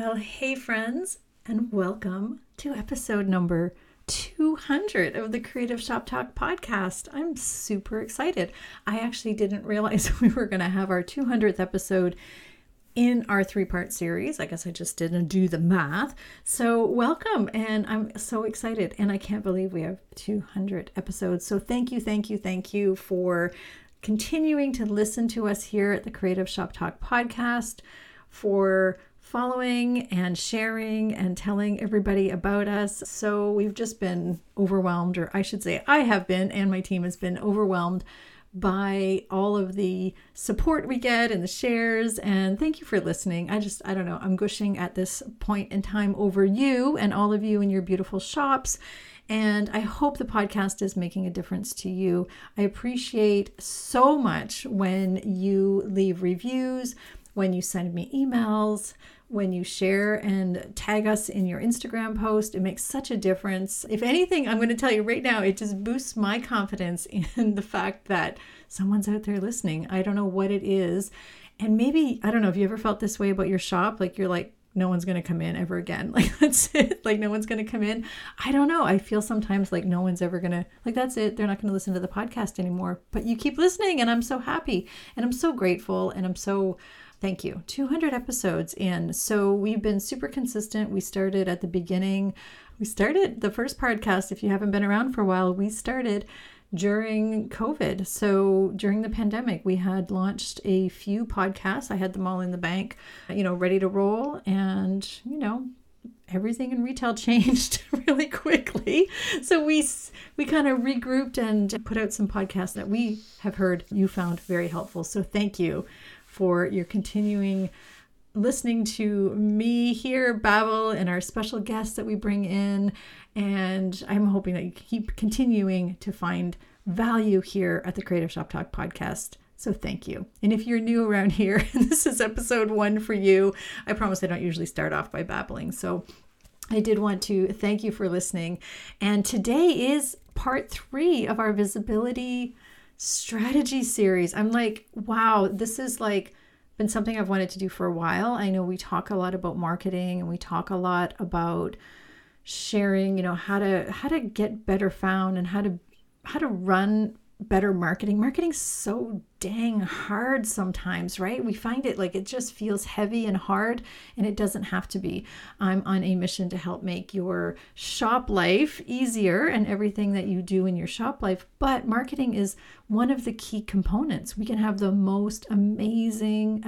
Well, hey friends, and welcome to episode number 200 of the Creative Shop Talk podcast. I'm super excited. I actually didn't realize we were going to have our 200th episode in our 3-part series. I guess I just didn't do the math. So welcome, and I'm so excited, and I can't believe we have 200 episodes. So thank you for continuing to listen to us here at the Creative Shop Talk podcast, for following and sharing and telling everybody about us. So we've just been overwhelmed, or I should say I have been, and my team has been overwhelmed by all of the support we get and the shares. And thank you for listening. I don't know, I'm gushing at this point in time over you and all of you in your beautiful shops. And I hope the podcast is making a difference to you. I appreciate so much when you leave reviews, when you send me emails, when you share and tag us in your Instagram post. It makes such a difference. If anything, I'm going to tell you right now, it just boosts my confidence in the fact that someone's out there listening. I don't know what it is. And maybe, I don't know if you ever felt this way about your shop, like you're like, no one's going to come in ever again. Like, that's it. Like, no one's going to come in. I don't know. I feel sometimes like no one's ever going to, like, that's it. They're not going to listen to the podcast anymore. But you keep listening, and I'm so happy, and I'm so grateful, and I'm so thank you. 200 episodes in. So we've been super consistent. We started at the beginning. We started the first podcast. If you haven't been around for a while, we started during COVID. So during the pandemic, we had launched a few podcasts. I had them all in the bank, ready to roll. And, everything in retail changed really quickly. So we kind of regrouped and put out some podcasts that we have heard you found very helpful. So thank you for your continuing listening to me here babble and our special guests that we bring in. And I'm hoping that you keep continuing to find value here at the Creative Shop Talk podcast. So thank you. And if you're new around here, and this is episode 1 for you, I promise I don't usually start off by babbling. So I did want to thank you for listening. And today is part 3 of our visibility strategy series. I'm like, wow, this is like been something I've wanted to do for a while. I know we talk a lot about marketing, and we talk a lot about sharing, how to get better found, and how to run better marketing. Marketing's so dang hard sometimes, right? We find it like it just feels heavy and hard, and it doesn't have to be. I'm on a mission to help make your shop life easier and everything that you do in your shop life. But marketing is one of the key components. We can have the most amazing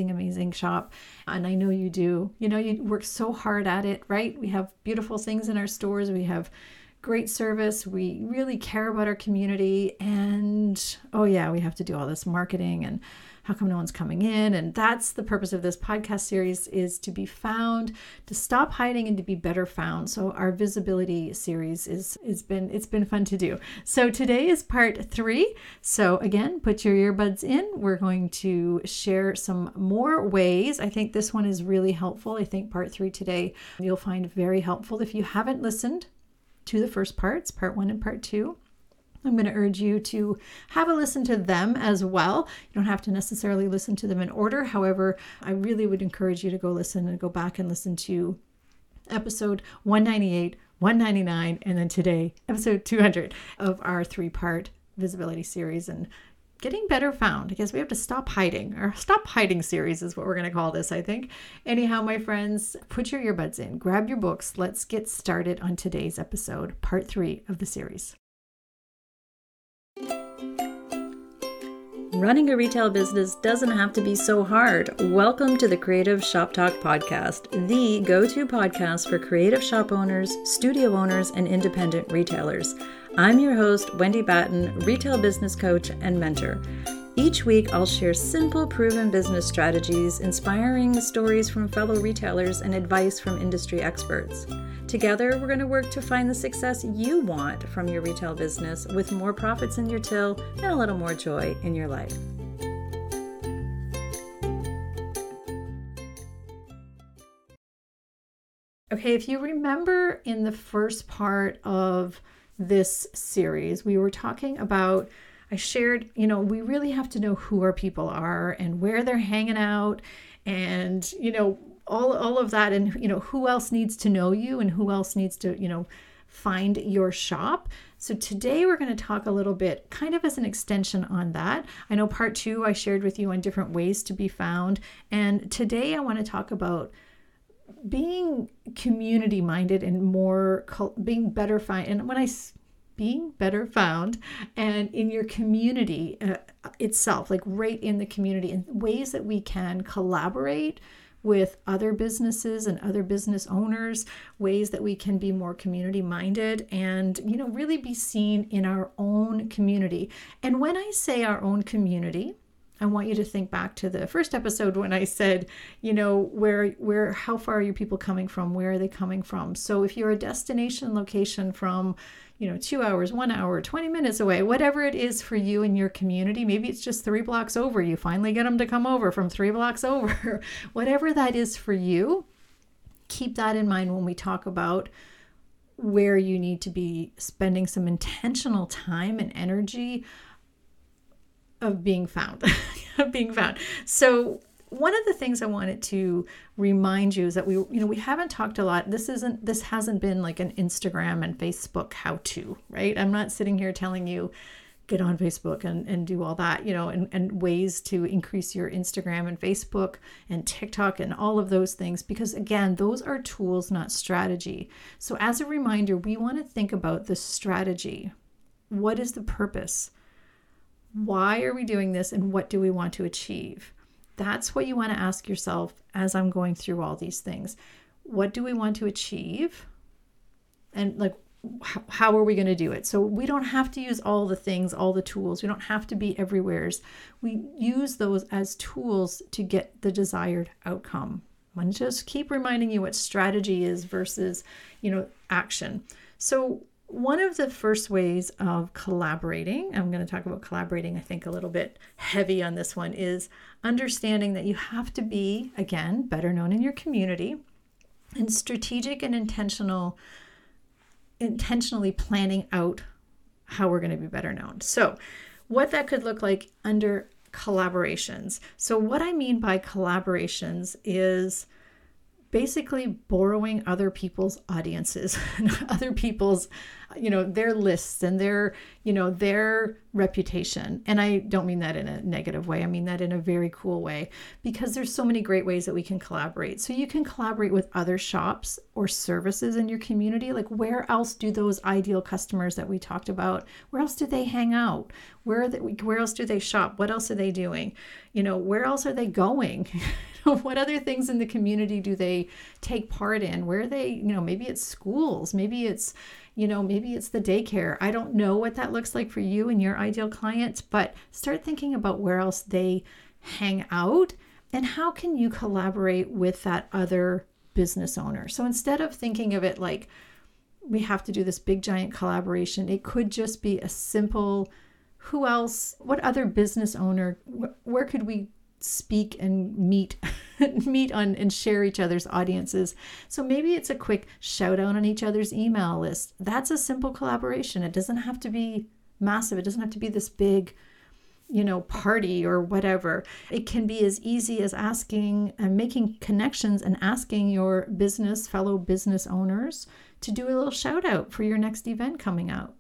shop. And I know you do. You work so hard at it, right? We have beautiful things in our stores. We have great service. We really care about our community. And oh yeah, we have to do all this marketing, and how come no one's coming in? And that's the purpose of this podcast series, is to be found, to stop hiding, and to be better found. So our visibility series it's been fun to do. So today is part 3. So again, put your earbuds in. We're going to share some more ways. I think this one is really helpful. I think part 3 today you'll find very helpful. If you haven't listened to the first parts, part 1 and part 2, I'm going to urge you to have a listen to them as well. You don't have to necessarily listen to them in order. However, I really would encourage you to go listen and go back and listen to episode 198, 199, and then today, episode 200 of our 3-part visibility series and getting better found. I guess we have to stop hiding. Our Stop Hiding series is what we're going to call this, I think. Anyhow, my friends, put your earbuds in, grab your books. Let's get started on today's episode, part 3 of the series. Running a retail business doesn't have to be so hard. Welcome to the Creative Shop Talk podcast, the go-to podcast for creative shop owners, studio owners, and independent retailers. I'm your host, Wendy Batten, retail business coach and mentor. Each week, I'll share simple, proven business strategies, inspiring stories from fellow retailers, and advice from industry experts. Together, we're going to work to find the success you want from your retail business, with more profits in your till and a little more joy in your life. Okay, if you remember in the first part of this series, we were talking about, I shared, we really have to know who our people are and where they're hanging out and, all of that, and who else needs to know you and who else needs to find your shop. So today we're going to talk a little bit kind of as an extension on that. I know part 2 I shared with you on different ways to be found, and today I want to talk about being community minded and more being better found. And when I being better found and in your community itself, like right in the community, in ways that we can collaborate with other businesses and other business owners, ways that we can be more community minded and, really be seen in our own community. And when I say our own community, I want you to think back to the first episode when I said, how far are your people coming from? Where are they coming from? So if you're a destination location from, 2 hours, 1 hour, 20 minutes away, whatever it is for you in your community, maybe it's just 3 blocks over. You finally get them to come over from 3 blocks over. Whatever that is for you, keep that in mind when we talk about where you need to be spending some intentional time and energy of being found, So one of the things I wanted to remind you is that we haven't talked a lot. This hasn't been like an Instagram and Facebook how-to, right? I'm not sitting here telling you get on Facebook and do all that, and ways to increase your Instagram and Facebook and TikTok and all of those things, because again, those are tools, not strategy. So as a reminder, we want to think about the strategy. What is the purpose? Why are we doing this, and what do we want to achieve? That's what you want to ask yourself as I'm going through all these things. What do we want to achieve? And how are we going to do it? So we don't have to use all the things, all the tools. We don't have to be everywheres. We use those as tools to get the desired outcome. I want to just keep reminding you what strategy is versus, action. So one of the first ways of collaborating, I'm going to talk about collaborating, I think a little bit heavy on this one, is understanding that you have to be, again, better known in your community and strategic and intentionally planning out how we're going to be better known. So what that could look like under collaborations. So what I mean by collaborations is basically borrowing other people's audiences, other people's, their lists and their reputation. And I don't mean that in a negative way. I mean that in a very cool way, because there's so many great ways that we can collaborate. So you can collaborate with other shops or services in your community. Like, where else do those ideal customers that we talked about, where else do they hang out? Where else do they shop? What else are they doing? Where else are they going? What other things in the community do they take part in? Where are they, maybe it's schools, maybe it's the daycare. I don't know what that looks like for you and your ideal clients, but start thinking about where else they hang out and how can you collaborate with that other business owner. So instead of thinking of it like we have to do this big giant collaboration, it could just be a simple, who else, what other business owner, where could we speak and meet on and share each other's audiences. So maybe it's a quick shout out on each other's email list. That's a simple collaboration. It doesn't have to be massive. It doesn't have to be this big, party or whatever. It can be as easy as asking and making connections and asking your fellow business owners to do a little shout out for your next event coming out.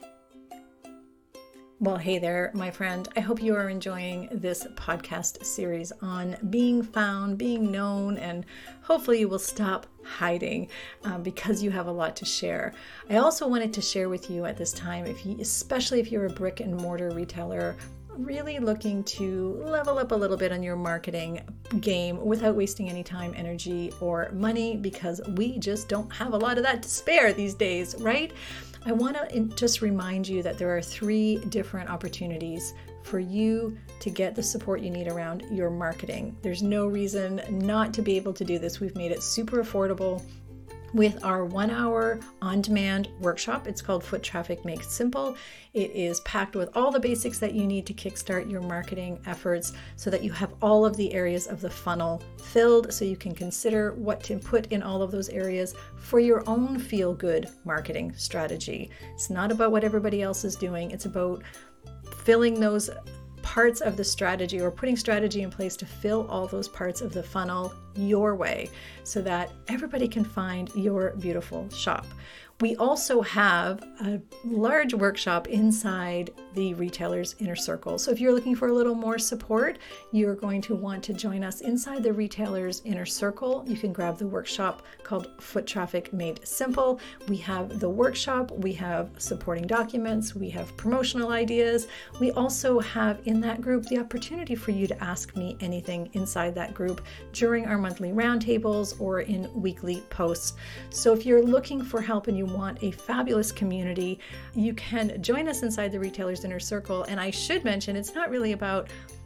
Well, hey there, my friend. I hope you are enjoying this podcast series on being found, being known, and hopefully you will stop hiding because you have a lot to share. I also wanted to share with you at this time, especially if you're a brick and mortar retailer, really looking to level up a little bit on your marketing game without wasting any time, energy, or money, because we just don't have a lot of that to spare these days, right? I want to just remind you that there are 3 different opportunities for you to get the support you need around your marketing. There's no reason not to be able to do this. We've made it super affordable with our 1-hour on-demand workshop. It's called Foot Traffic Made Simple. It is packed with all the basics that you need to kickstart your marketing efforts so that you have all of the areas of the funnel filled, so you can consider what to put in all of those areas for your own feel-good marketing strategy. It's not about what everybody else is doing. It's about filling those parts of the strategy, or putting strategy in place to fill all those parts of the funnel your way so that everybody can find your beautiful shop. We also have a large workshop inside the Retailers Inner Circle. So if you're looking for a little more support, you're going to want to join us inside the Retailers Inner Circle. You can grab the workshop called Foot Traffic Made Simple. We have the workshop, we have supporting documents, we have promotional ideas. We also have in that group the opportunity for you to ask me anything inside that group during our monthly roundtables or in weekly posts. So if you're looking for help and you want a fabulous community, you can join us inside the Retailers Inner Circle. And I should mention, it's not really about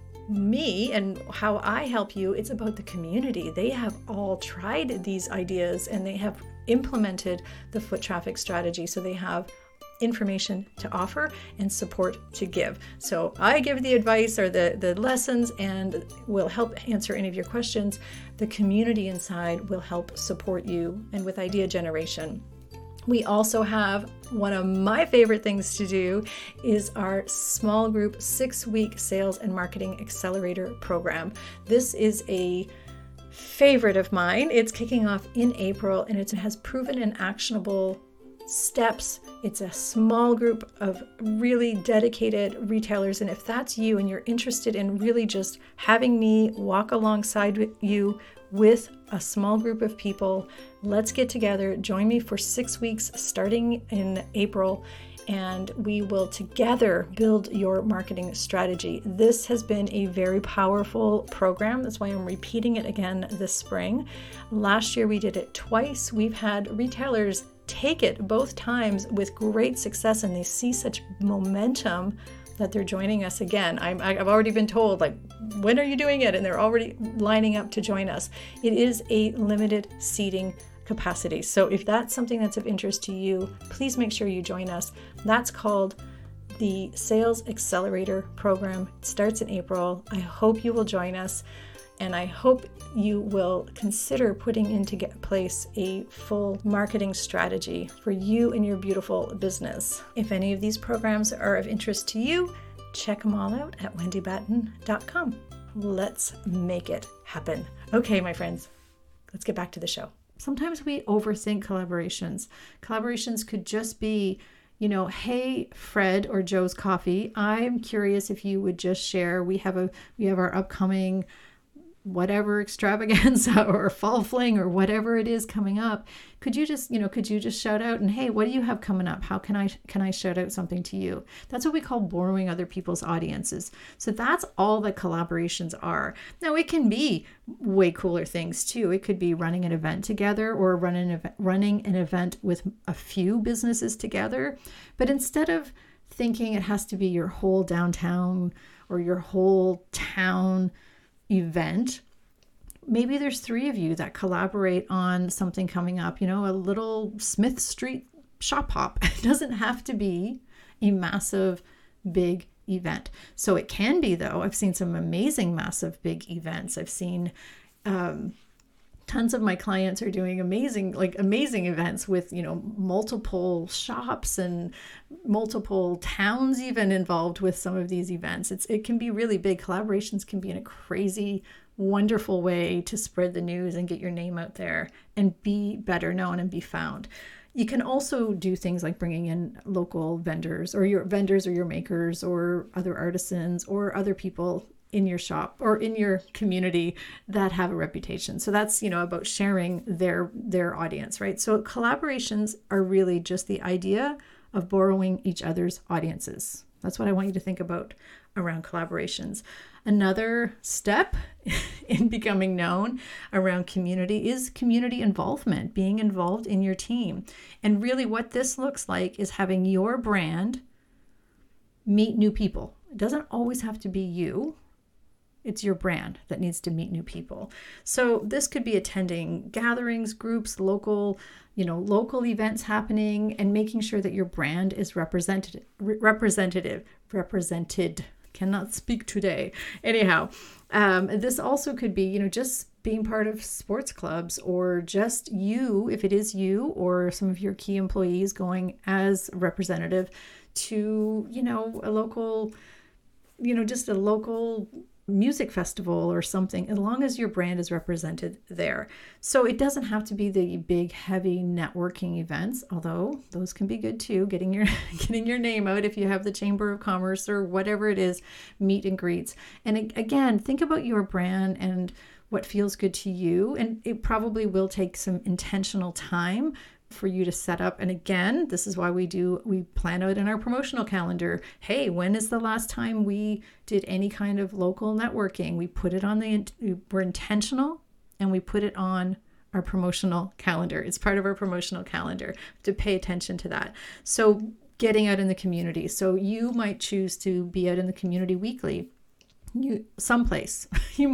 me and how I help you, it's about the community. They have all tried these ideas and they have implemented the foot traffic strategy. So they have information to offer and support to give. So I give the advice or the lessons and will help answer any of your questions. The community inside will help support you and with idea generation. We also have one of my favorite things to do is our small group 6-week sales and marketing accelerator program. This is a favorite of mine. It's kicking off in April and it has proven and actionable steps. It's a small group of really dedicated retailers. And if that's you and you're interested in really just having me walk alongside you with a small group of people, let's get together. Join me for 6 weeks starting in April, and we will together build your marketing strategy. This has been a very powerful program. That's why I'm repeating it again this spring. Last year we did it twice. We've had retailers take it both times with great success, and they see such momentum that they're joining us again. I've already been told, like, when are you doing it? And they're already lining up to join us. It is a limited seating capacity. So if that's something that's of interest to you, please make sure you join us. That's called the Sales Accelerator Program. It starts in April. I hope you will join us. And I hope you will consider putting into place a full marketing strategy for you and your beautiful business. If any of these programs are of interest to you, check them all out at wendybatten.com. Let's make it happen. Okay, my friends, let's get back to the show. Sometimes we overthink collaborations. Collaborations could just be, hey, Fred or Joe's Coffee, I'm curious if you would just share. We have our upcoming whatever extravaganza or fall fling or whatever it is coming up. Could you just shout out and, hey, what do you have coming up? How can I shout out something to you? That's what we call borrowing other people's audiences. So that's all that collaborations are. Now it can be way cooler things too. It could be running an event together or running an event with a few businesses together. But instead of thinking it has to be your whole downtown or your whole town event, maybe there's 3 of you that collaborate on something coming up, a little Smith Street shop hop. It doesn't have to be a massive, big event. So it can be, though. I've seen some amazing, massive, big events. I've seen tons of my clients are doing amazing events with, multiple shops and multiple towns even involved with some of these events. It can be really big. Collaborations can be in a crazy, wonderful way to spread the news and get your name out there and be better known and be found. You can also do things like bringing in local vendors or your makers or other artisans or other people in your shop or in your community that have a reputation. So that's, about sharing their audience, right? So collaborations are really just the idea of borrowing each other's audiences. That's what I want you to think about around collaborations. Another step in becoming known around community is community involvement, being involved in your team. And really what this looks like is having your brand meet new people. It doesn't always have to be you. It's your brand that needs to meet new people. So this could be attending gatherings, groups, local events happening, and making sure that your brand is represented. Cannot speak today. Anyhow, this also could be, just being part of sports clubs or just you, if it is you or some of your key employees going as representative to, a local, just a local music festival or something, as long as your brand is represented there. So it doesn't have to be the big, heavy networking events, although those can be good too, getting your name out if you have the Chamber of Commerce or whatever it is, meet and greets. And again, think about your brand and what feels good to you. And it probably will take some intentional time for you to set up. And again, this is why we plan out in our promotional calendar. Hey, when is the last time we did any kind of local networking? We put it on we're intentional and we put it on our promotional calendar. It's part of our promotional calendar to pay attention to that. So getting out in the community. So you might choose to be out in the community weekly. Someplace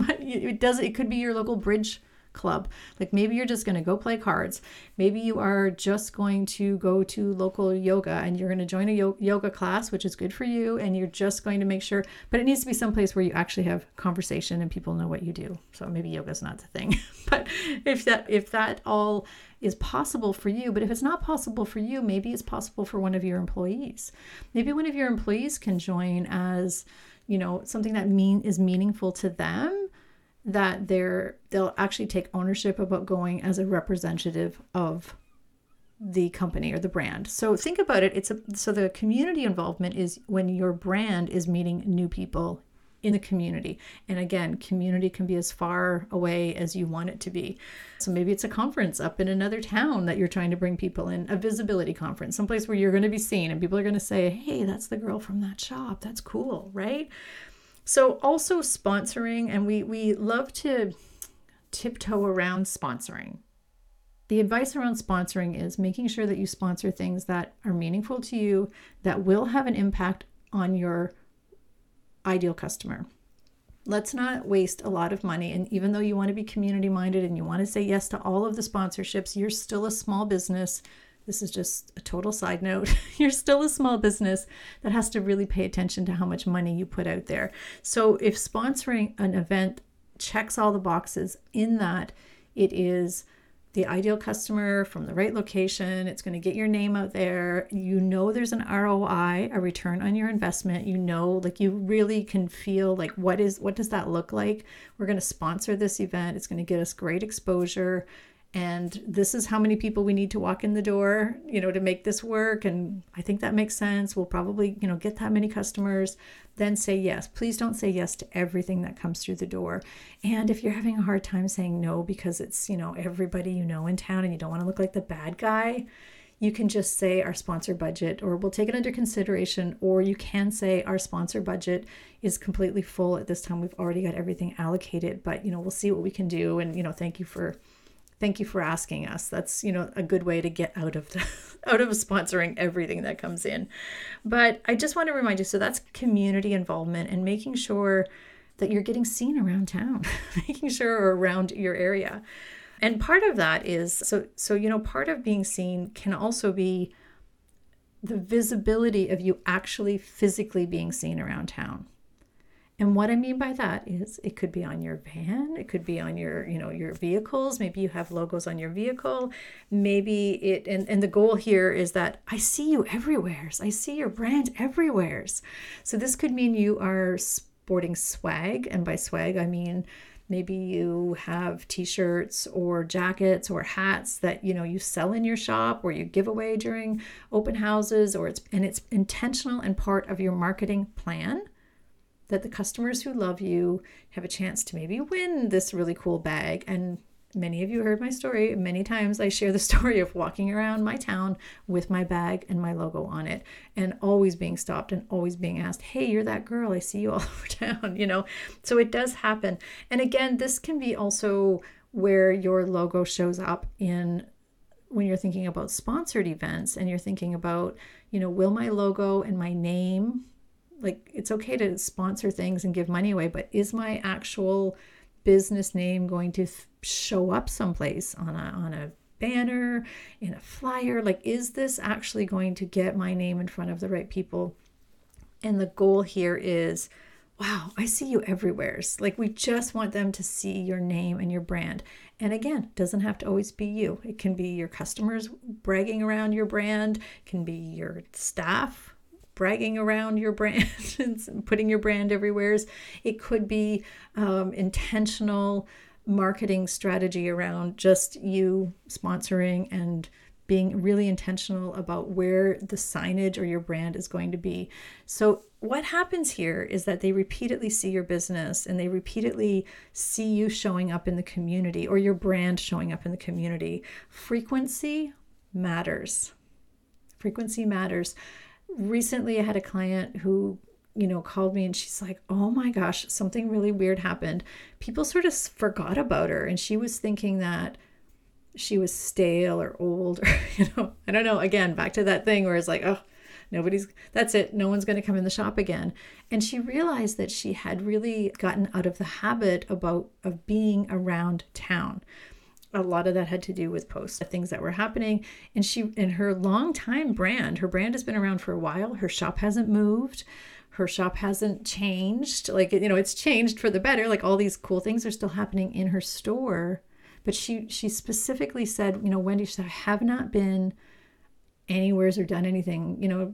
it could be your local bridge club. Like maybe you're just going to go play cards. Maybe you are just going to go to local yoga and you're going to join a yoga class, which is good for you. And you're just going to make sure, but it needs to be someplace where you actually have conversation and people know what you do. So maybe yoga is not the thing, but if that all is possible for you, but if it's not possible for you, maybe it's possible for one of your employees. Maybe one of your employees can join as, something that is meaningful to them, that they'll actually take ownership about going as a representative of the company or the brand. So think about it. So the community involvement is when your brand is meeting new people in the community. And again, community can be as far away as you want it to be. So maybe it's a conference up in another town that you're trying to bring people in, a visibility conference, someplace where you're going to be seen and people are going to say, hey, that's the girl from that shop. That's cool, right? So also sponsoring, and we love to tiptoe around sponsoring. The advice around sponsoring is making sure that you sponsor things that are meaningful to you, that will have an impact on your ideal customer. Let's not waste a lot of money. And even though you want to be community minded and you want to say yes to all of the sponsorships, you're still a small business. This is just a total side note. You're still a small business that has to really pay attention to how much money you put out there. So if sponsoring an event checks all the boxes in that it is the ideal customer from the right location, it's going to get your name out there, there's an ROI, a return on your investment, like you really can feel like what does that look like? We're going to sponsor this event. It's going to get us great exposure. And this is how many people we need to walk in the door, to make this work. And I think that makes sense. We'll probably, get that many customers. Then say yes. Please don't say yes to everything that comes through the door. And if you're having a hard time saying no because it's, everybody in town and you don't want to look like the bad guy, you can just say our sponsor budget, or we'll take it under consideration, or you can say our sponsor budget is completely full at this time. We've already got everything allocated, but, we'll see what we can do. And, thank you for asking us. That's, a good way to get out of sponsoring everything that comes in. But I just want to remind you, so that's community involvement and making sure that you're getting seen around town, making sure or around your area. And part of that is, part of being seen can also be the visibility of you actually physically being seen around town. And what I mean by that is it could be on your van, it could be on your, your vehicles. Maybe you have logos on your vehicle. Maybe and the goal here is that I see you everywhere. I see your brand everywhere. So this could mean you are sporting swag. And by swag, I mean, maybe you have t-shirts or jackets or hats that, you sell in your shop or you give away during open houses, it's intentional and part of your marketing plan, that the customers who love you have a chance to maybe win this really cool bag. And many of you heard my story. Many times I share the story of walking around my town with my bag and my logo on it, and always being stopped and always being asked, hey, you're that girl. I see you all over town, So it does happen. And again, this can be also where your logo shows up in when you're thinking about sponsored events and you're thinking about, will my logo and my name, like it's okay to sponsor things and give money away, but is my actual business name going to show up someplace on a banner, in a flyer? Like, is this actually going to get my name in front of the right people? And the goal here is, wow, I see you everywhere. Like, we just want them to see your name and your brand. And again, it doesn't have to always be you. It can be your customers bragging around your brand. It can be your staff bragging around your brand and putting your brand everywhere. It could be intentional marketing strategy around just you sponsoring and being really intentional about where the signage or your brand is going to be. So what happens here is that they repeatedly see your business and they repeatedly see you showing up in the community or your brand showing up in the community. Frequency matters. Frequency matters. Recently, I had a client who called me and she's like, oh my gosh, something really weird happened. People sort of forgot about her and she was thinking that she was stale or old or, I don't know. Again, back to that thing where it's like, oh, that's it. No one's going to come in the shop again. And she realized that she had really gotten out of the habit of being around town. A lot of that had to do with posts, things that were happening. And in her longtime brand, her brand has been around for a while. Her shop hasn't moved. Her shop hasn't changed. Like, it's changed for the better. Like all these cool things are still happening in her store. But she specifically said, Wendy, she said, I have not been anywheres or done anything,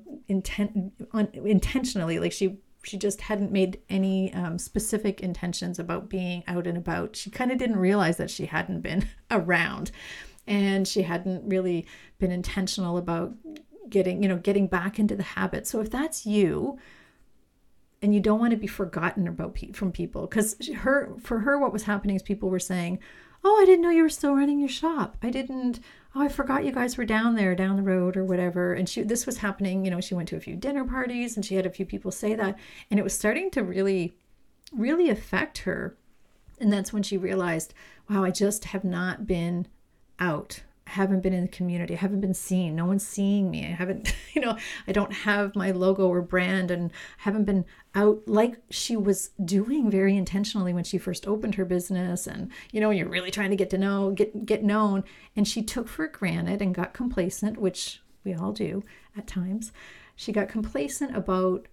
intentionally. Like she just hadn't made any specific intentions about being out and about. She kind of didn't realize that she hadn't been around, and she hadn't really been intentional about getting back into the habit. So if that's you, and you don't want to be forgotten from people, because for her, what was happening is people were saying, oh, I didn't know you were still running your shop. I forgot you guys were down there, down the road or whatever. And this was happening, she went to a few dinner parties and she had a few people say that. And it was starting to really, really affect her. And that's when she realized, wow, I just have not been out. I haven't been in the community. I haven't been seen. No one's seeing me. I haven't, I don't have my logo or brand and I haven't been out like she was doing very intentionally when she first opened her business. And, you're really trying to get known. And she took for granted and got complacent, which we all do at times. She got complacent about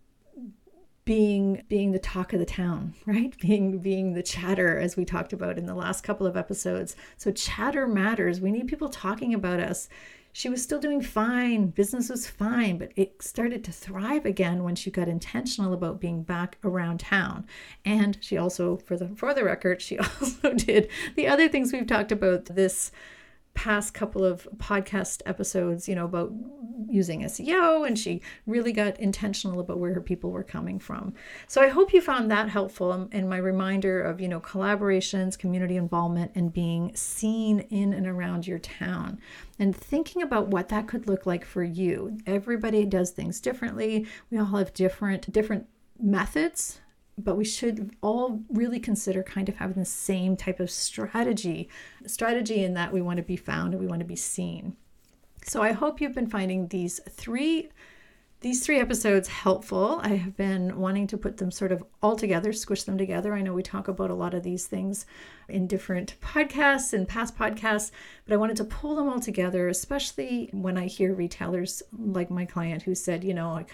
being the talk of the town, right? Being the chatter, as we talked about in the last couple of episodes. So chatter matters. We need people talking about us. She was still doing fine. Business was fine, but it started to thrive again when she got intentional about being back around town. And she also, for the record, she also did the other things we've talked about this past couple of podcast episodes, about using SEO, and she really got intentional about where her people were coming from. So I hope you found that helpful, and my reminder of, collaborations, community involvement, and being seen in and around your town, and thinking about what that could look like for you. Everybody does things differently. We all have different methods, but we should all really consider kind of having the same type of strategy in that we want to be found and we want to be seen. So I hope you've been finding these three episodes helpful. I have been wanting to put them sort of all together, squish them together. I know we talk about a lot of these things in different podcasts and past podcasts, but I wanted to pull them all together, especially when I hear retailers like my client who said,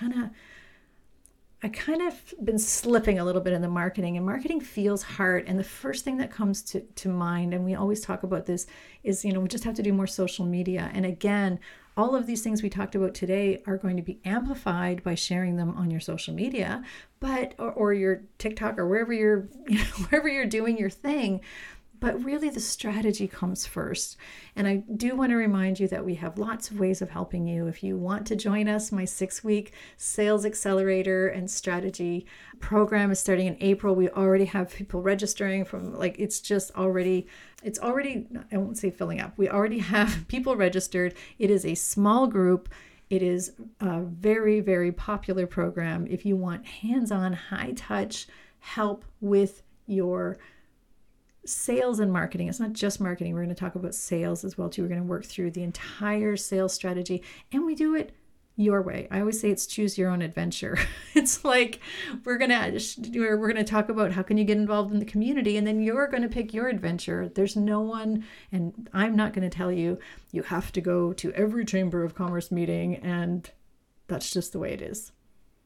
I kind of been slipping a little bit in the marketing, and marketing feels hard. And the first thing that comes to mind, and we always talk about this, is, we just have to do more social media. And again, all of these things we talked about today are going to be amplified by sharing them on your social media, or your TikTok or wherever you're doing your thing. But really the strategy comes first. And I do want to remind you that we have lots of ways of helping you. If you want to join us, my 6-week sales accelerator and strategy program is starting in April. We already have people registering it's already, I won't say filling up. We already have people registered. It is a small group. It is a very, very popular program. If you want hands-on, high-touch help with your sales and marketing. It's not just marketing. We're going to talk about sales as well too. We're going to work through the entire sales strategy, and we do it your way. I always say it's choose your own adventure. It's like we're going to talk about how can you get involved in the community, and then you're going to pick your adventure. There's no one, and I'm not going to tell you have to go to every Chamber of Commerce meeting, and that's just the way it is.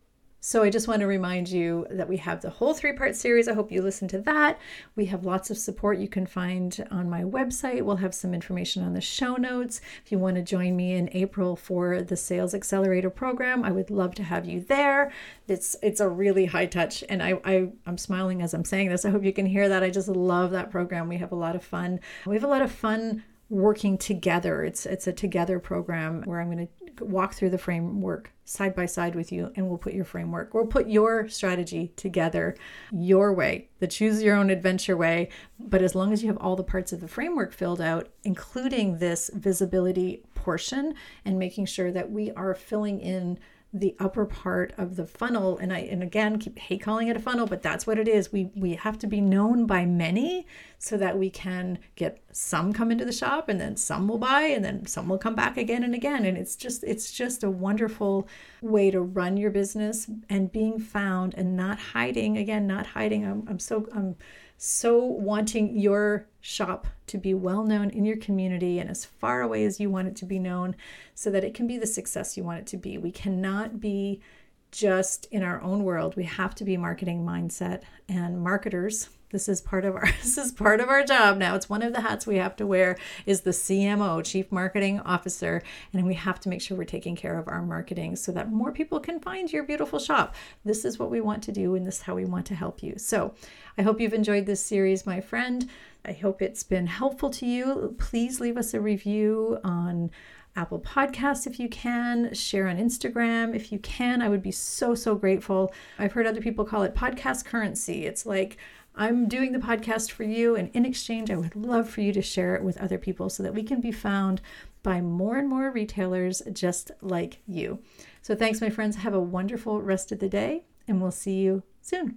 So I just want to remind you that we have the whole 3-part series. I hope you listen to that. We have lots of support you can find on my website. We'll have some information on the show notes. If you want to join me in April for the Sales Accelerator program, I would love to have you there. It's a really high touch, and I'm smiling as I'm saying this. I hope you can hear that. I just love that program. We have a lot of fun. We have a lot of fun working together. It's a together program where I'm going to walk through the framework side by side with you, and we'll put your strategy together your way, the choose your own adventure way. But as long as you have all the parts of the framework filled out, including this visibility portion, and making sure that we are filling in the upper part of the funnel. And again, hate calling it a funnel, but that's what it is. We have to be known by many so that we can get some come into the shop, and then some will buy, and then some will come back again and again. And it's just a wonderful way to run your business, and being found and not hiding. Again, not hiding. I'm so wanting your shop to be well known in your community and as far away as you want it to be known, so that it can be the success you want it to be. We cannot be just in our own world. We have to be marketing mindset, and marketers. This is part of our job now. It's one of the hats we have to wear, is the CMO, Chief Marketing Officer. And we have to make sure we're taking care of our marketing so that more people can find your beautiful shop. This is what we want to do, and this is how we want to help you. So I hope you've enjoyed this series, my friend. I hope it's been helpful to you. Please leave us a review on Apple Podcasts if you can. Share on Instagram if you can. I would be so grateful. I've heard other people call it podcast currency. It's like, I'm doing the podcast for you, and in exchange, I would love for you to share it with other people so that we can be found by more and more retailers just like you. So thanks, my friends. Have a wonderful rest of the day, and we'll see you soon.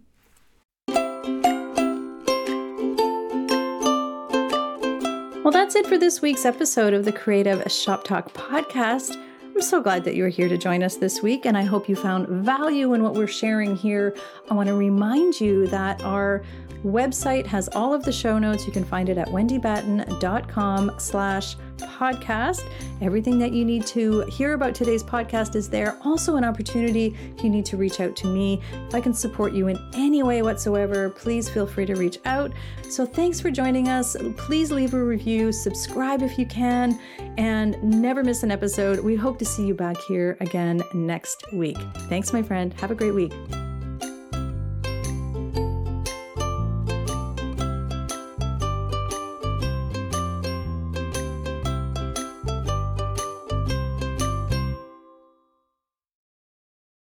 Well, that's it for this week's episode of the Creative Shop Talk podcast. I'm so glad that you're here to join us this week, and I hope you found value in what we're sharing here. I want to remind you that our website has all of the show notes. You can find it at wendybatten.com/podcast. Everything that you need to hear about today's podcast is there. Also an opportunity if you need to reach out to me. If I can support you in any way whatsoever, please feel free to reach out. So thanks for joining us. Please leave a review, subscribe if you can, and never miss an episode. We hope to see you back here again next week. Thanks, my friend. Have a great week.